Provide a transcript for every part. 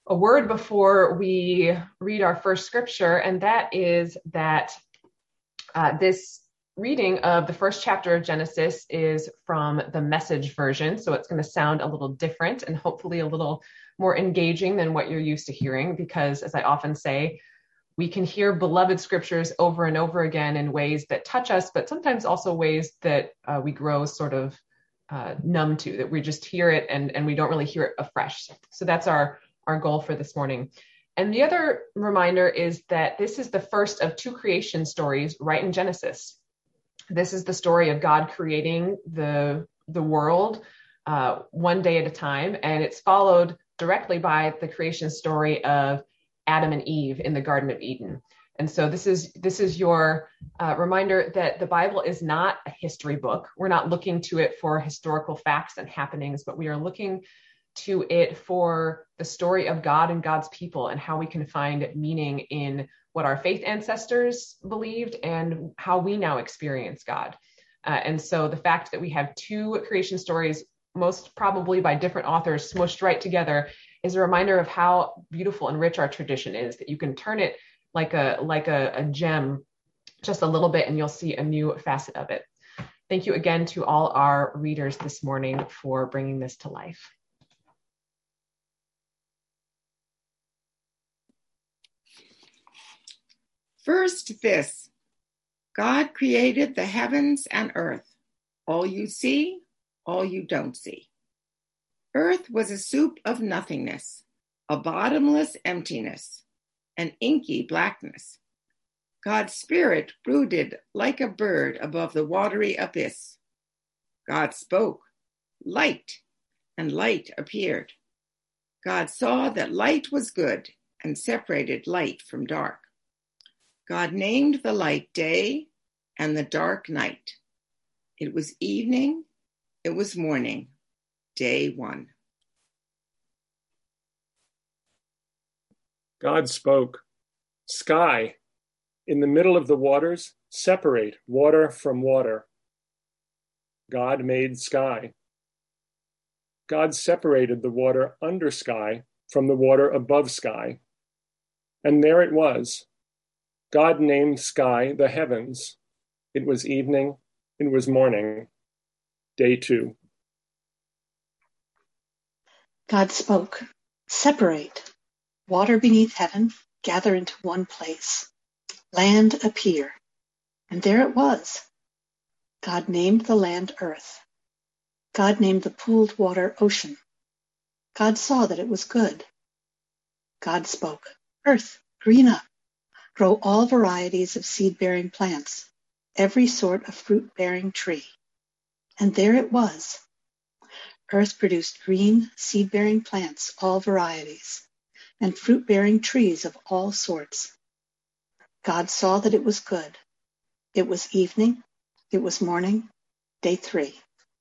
a word before we read our first scripture, and that is that this reading of the first chapter of Genesis is from the Message version, so it's going to sound a little different and hopefully a little more engaging than what you're used to hearing, because as I often say, we can hear beloved scriptures over and over again in ways that touch us, but sometimes also ways that we grow sort of numb to, that we just hear it and we don't really hear it afresh. So that's our goal for this morning. And the other reminder is that this is the first of two creation stories right in Genesis. This is the story of God creating the world one day at a time, and it's followed directly by the creation story of Adam and Eve in the Garden of Eden. And so this is your reminder that the Bible is not a history book. We're not looking to it for historical facts and happenings, but we are looking to it for the story of God and God's people and how we can find meaning in what our faith ancestors believed and how we now experience God. And so the fact that we have two creation stories, most probably by different authors, smushed right together, is a reminder of how beautiful and rich our tradition is, that you can turn it like a gem just a little bit and you'll see a new facet of it. Thank you again to all our readers this morning for bringing this to life. First this, God created the heavens and earth, all you see, all you don't see. Earth was a soup of nothingness, a bottomless emptiness, an inky blackness. God's spirit brooded like a bird above the watery abyss. God spoke, light, and light appeared. God saw that light was good and separated light from dark. God named the light day and the dark night. It was evening, it was morning, day one. God spoke, sky, in the middle of the waters, separate water from water. God made sky. God separated the water under sky from the water above sky. And there it was. God named sky the heavens. It was evening, it was morning, day two. God spoke, separate, water beneath heaven, gather into one place, land appear. And there it was. God named the land earth. God named the pooled water ocean. God saw that it was good. God spoke, earth, green up, grow all varieties of seed-bearing plants, every sort of fruit-bearing tree. And there it was. Earth produced green, seed-bearing plants, all varieties, and fruit-bearing trees of all sorts. God saw that it was good. It was evening, it was morning, day three.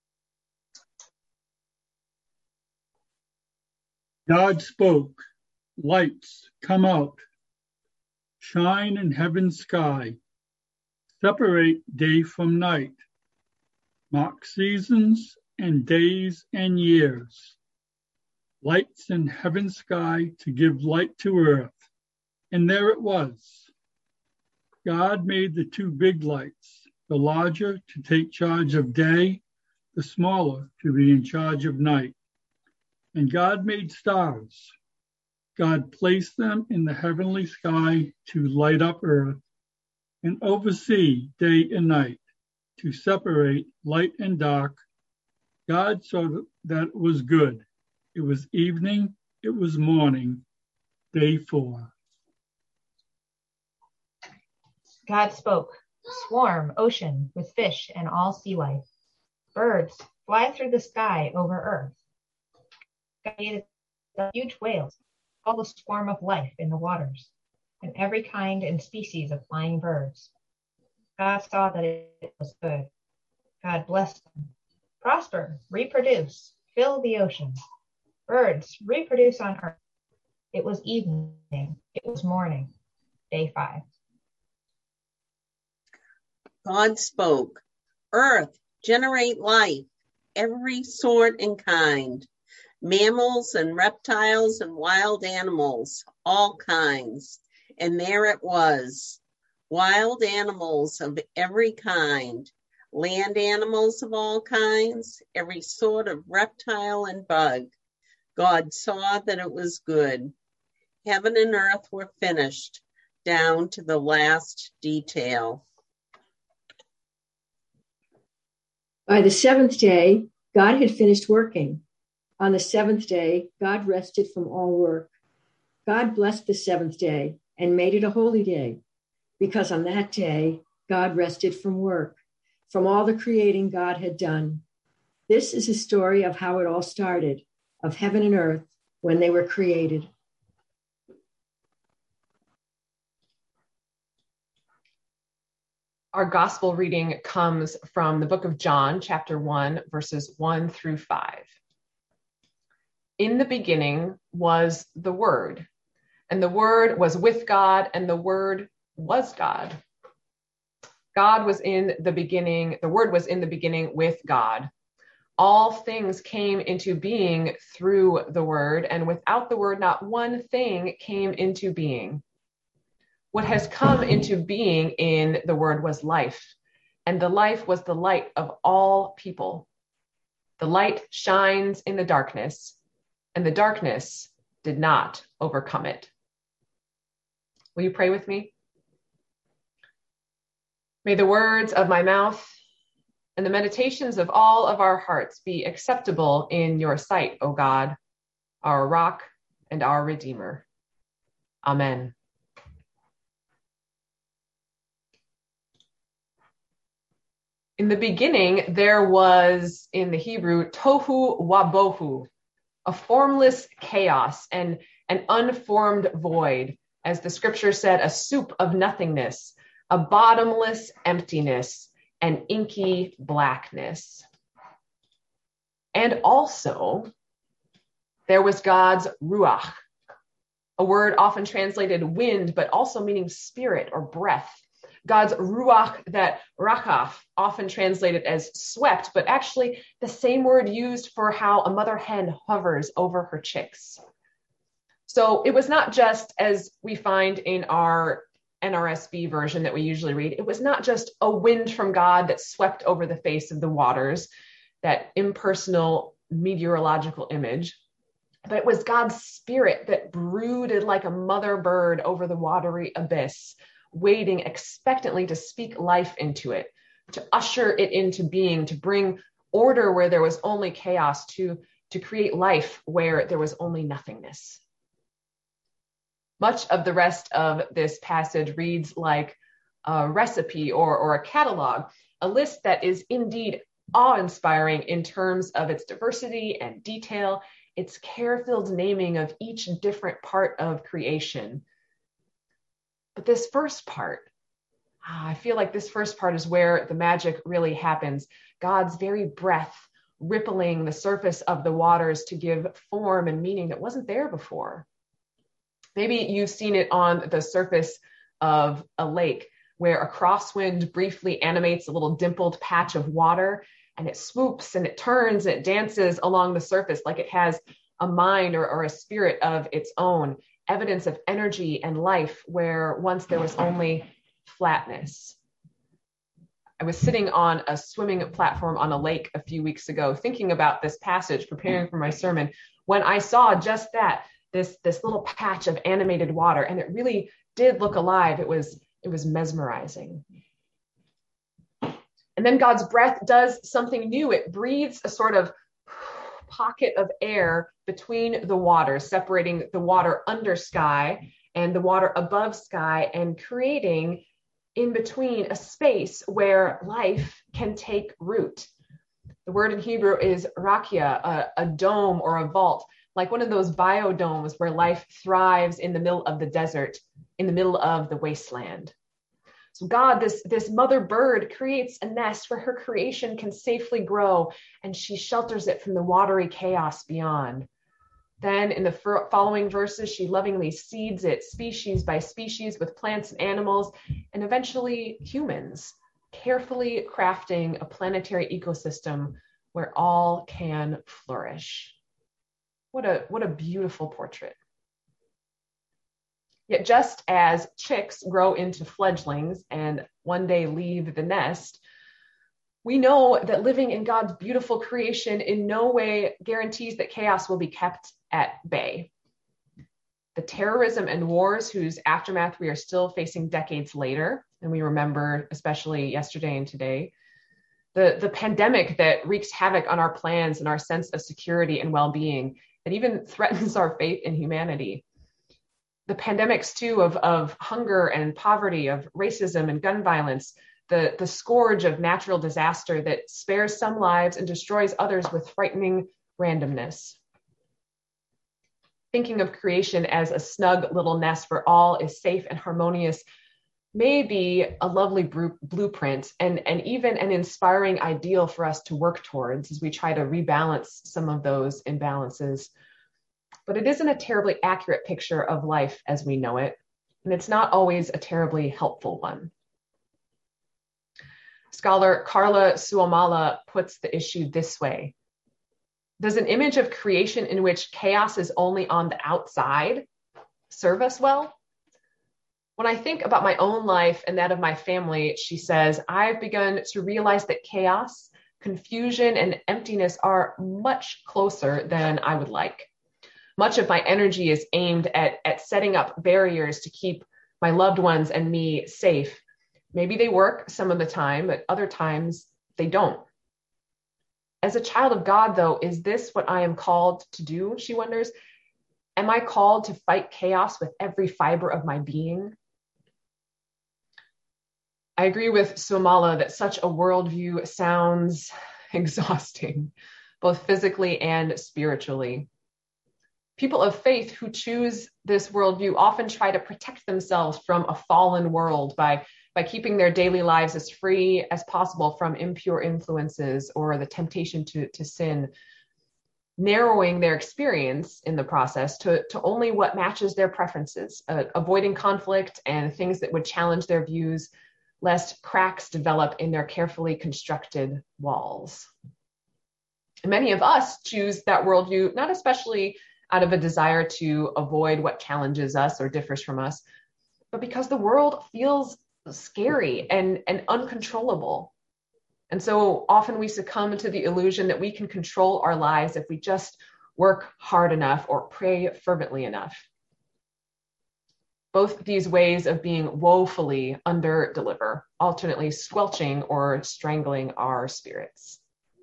God spoke, lights, come out, shine in heaven's sky, separate day from night, mark seasons and days and years, lights in heaven's sky to give light to earth. And there it was. God made the two big lights, the larger to take charge of day, the smaller to be in charge of night. And God made stars. God placed them in the heavenly sky to light up earth and oversee day and night, to separate light and dark. God saw that it was good. It was evening, it was morning, day four. God spoke, swarm, ocean, with fish and all sea life. Birds, fly through the sky over earth. God made huge whales, all the swarm of life in the waters, and every kind and species of flying birds. God saw that it was good. God blessed them. Prosper, reproduce, fill the ocean. Birds, reproduce on earth. It was evening, it was morning, day 5. God spoke, earth, generate life, every sort and kind. mammals and reptiles and wild animals, all kinds. And there it was, wild animals of every kind, land animals of all kinds, every sort of reptile and bug. God saw that it was good. Heaven and earth were finished, down to the last detail. By the seventh day, God had finished working. On the seventh day, God rested from all work. God blessed the seventh day and made it a holy day, because on that day, God rested from work, from all the creating God had done. This is a story of how it all started, of heaven and earth when they were created. Our gospel reading comes from the book of John, chapter 1, verses 1 through 5. In the beginning was the Word, and the Word was with God, and the Word was God. God was in the beginning, the Word was in the beginning with God. All things came into being through the Word, and without the Word, not one thing came into being. What has come into being in the Word was life, and the life was the light of all people. The light shines in the darkness, and the darkness did not overcome it. Will you pray with me? May the words of my mouth and the meditations of all of our hearts be acceptable in your sight, O God, our rock and our Redeemer. Amen. In the beginning, there was, in the Hebrew, tohu wabohu, a formless chaos and an unformed void. As the scripture said, a soup of nothingness, a bottomless emptiness, and inky blackness. And also, there was God's ruach, a word often translated wind, but also meaning spirit or breath. God's ruach, that rakaf, often translated as swept, but actually the same word used for how a mother hen hovers over her chicks. So it was not just, as we find in our NRSV version that we usually read, it was not just a wind from God that swept over the face of the waters, that impersonal meteorological image, but it was God's spirit that brooded like a mother bird over the watery abyss, waiting expectantly to speak life into it, to usher it into being, to bring order where there was only chaos, to create life where there was only nothingness. Much of the rest of this passage reads like a recipe or a catalog, a list that is indeed awe-inspiring in terms of its diversity and detail, its care-filled naming of each different part of creation. But this first part, I feel like this first part is where the magic really happens. God's very breath rippling the surface of the waters to give form and meaning that wasn't there before. Maybe you've seen it on the surface of a lake where a crosswind briefly animates a little dimpled patch of water, and it swoops and it turns and it dances along the surface like it has a mind or a spirit of its own, evidence of energy and life where once there was only flatness. I was sitting on a swimming platform on a lake a few weeks ago, thinking about this passage, preparing for my sermon, when I saw just that, this little patch of animated water, and it really did look alive. It was mesmerizing. And then God's breath does something new. It breathes a sort of pocket of air between the waters, separating the water under sky and the water above sky, and creating in between a space where life can take root. The word in Hebrew is rakia, a dome or a vault, like one of those biodomes where life thrives in the middle of the desert, in the middle of the wasteland. So God, this mother bird, creates a nest where her creation can safely grow, and she shelters it from the watery chaos beyond. Then in the following verses, she lovingly seeds it species by species with plants and animals, and eventually humans, carefully crafting a planetary ecosystem where all can flourish. What a beautiful portrait. Yet just as chicks grow into fledglings and one day leave the nest, we know that living in God's beautiful creation in no way guarantees that chaos will be kept at bay. The terrorism and wars whose aftermath we are still facing decades later, and we remember especially yesterday and today, the pandemic that wreaks havoc on our plans and our sense of security and well-being, that even threatens our faith in humanity. The pandemics too of hunger and poverty, of racism and gun violence, the scourge of natural disaster that spares some lives and destroys others with frightening randomness. Thinking of creation as a snug little nest where all is safe and harmonious may be a lovely blueprint and even an inspiring ideal for us to work towards as we try to rebalance some of those imbalances. But it isn't a terribly accurate picture of life as we know it, and it's not always a terribly helpful one. Scholar Carla Suomala puts the issue this way. Does an image of creation in which chaos is only on the outside serve us well? When I think about my own life and that of my family, she says, I've begun to realize that chaos, confusion, and emptiness are much closer than I would like. Much of my energy is aimed at setting up barriers to keep my loved ones and me safe. Maybe they work some of the time, but other times they don't. As a child of God, though, is this what I am called to do? She wonders. Am I called to fight chaos with every fiber of my being? I agree with Suomala that such a worldview sounds exhausting, both physically and spiritually. People of faith who choose this worldview often try to protect themselves from a fallen world by keeping their daily lives as free as possible from impure influences or the temptation to sin, narrowing their experience in the process to only what matches their preferences, avoiding conflict and things that would challenge their views, lest cracks develop in their carefully constructed walls. Many of us choose that worldview, not especially out of a desire to avoid what challenges us or differs from us, but because the world feels scary and uncontrollable. And so often we succumb to the illusion that we can control our lives if we just work hard enough or pray fervently enough. Both these ways of being woefully under-deliver, alternately squelching or strangling our spirits.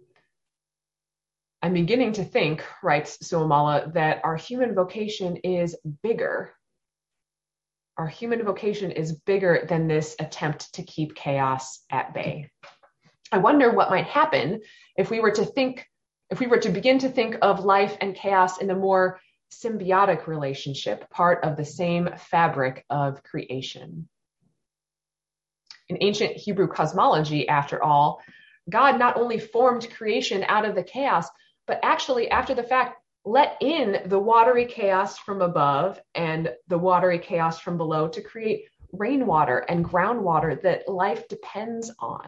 I'm beginning to think, writes Suomala, that our human vocation is bigger. Our human vocation is bigger than this attempt to keep chaos at bay. I wonder what might happen if we were to begin to think of life and chaos in a more symbiotic relationship, part of the same fabric of creation. In ancient Hebrew cosmology, after all, God not only formed creation out of the chaos, but actually, after the fact, let in the watery chaos from above and the watery chaos from below to create rainwater and groundwater that life depends on.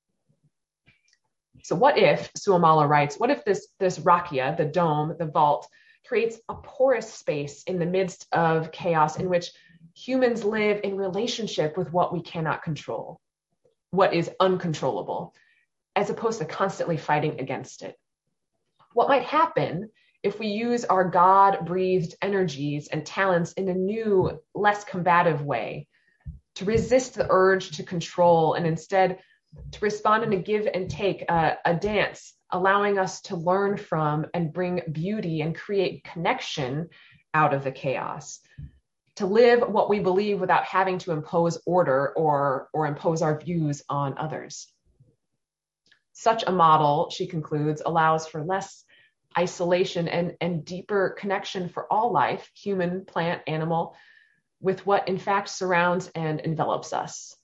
So what if, Suomala writes, what if this rakia, the dome, the vault, creates a porous space in the midst of chaos in which humans live in relationship with what we cannot control, what is uncontrollable, as opposed to constantly fighting against it? What might happen if we use our God-breathed energies and talents in a new, less combative way, to resist the urge to control and instead to respond in a give and take, a dance, allowing us to learn from and bring beauty and create connection out of the chaos, to live what we believe without having to impose order or impose our views on others. Such a model, she concludes, allows for less isolation and deeper connection for all life, human, plant, animal, with what in fact surrounds and envelops us.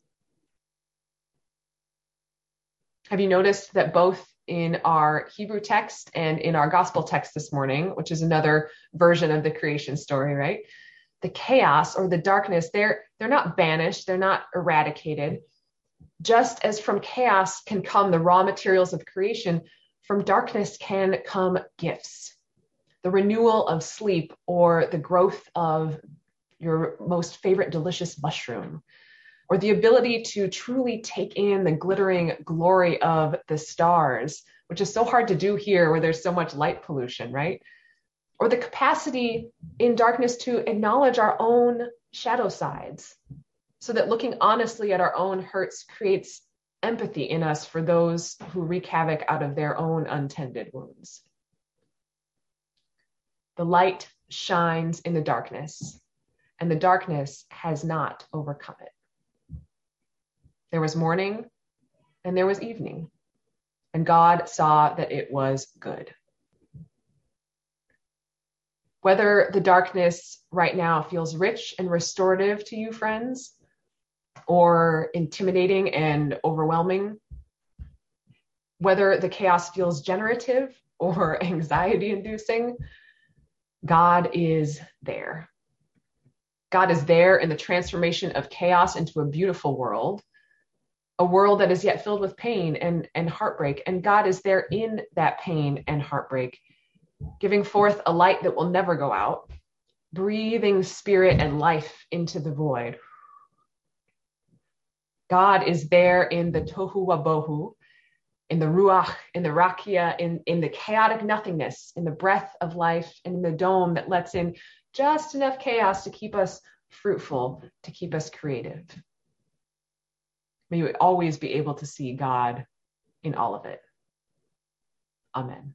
Have you noticed that both in our Hebrew text and in our gospel text this morning, which is another version of the creation story, right? The chaos or the darkness, they're not banished, they're not eradicated. Just as from chaos can come the raw materials of creation, from darkness can come gifts. the renewal of sleep, or the growth of your most favorite delicious mushroom, or the ability to truly take in the glittering glory of the stars, which is so hard to do here where there's so much light pollution, right? Or the capacity in darkness to acknowledge our own shadow sides, so that looking honestly at our own hurts creates empathy in us for those who wreak havoc out of their own untended wounds. The light shines in the darkness, and the darkness has not overcome it. There was morning, and there was evening, and God saw that it was good. Whether the darkness right now feels rich and restorative to you, friends, or intimidating and overwhelming, whether the chaos feels generative or anxiety-inducing, God is there. God is there in the transformation of chaos into a beautiful world, a world that is yet filled with pain and heartbreak. And God is there in that pain and heartbreak, giving forth a light that will never go out, breathing spirit and life into the void. God is there in the tohu wabohu, in the ruach, in the rakia, in the chaotic nothingness, in the breath of life, and in the dome that lets in just enough chaos to keep us fruitful, to keep us creative. May we always be able to see God in all of it. Amen.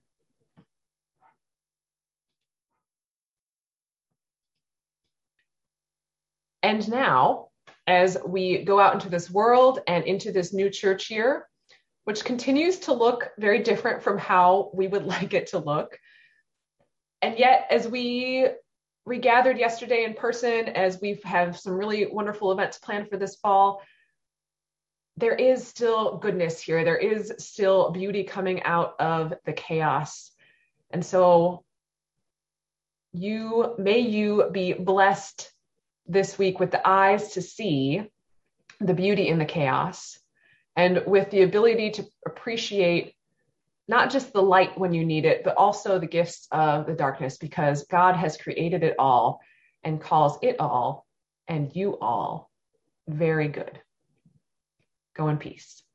And now, as we go out into this world and into this new church year, which continues to look very different from how we would like it to look. And yet, as we regathered yesterday in person, as we have some really wonderful events planned for this fall, there is still goodness here. There is still beauty coming out of the chaos. And so may you be blessed this week with the eyes to see the beauty in the chaos, and with the ability to appreciate not just the light when you need it, but also the gifts of the darkness, because God has created it all and calls it all and you all very good. Go in peace.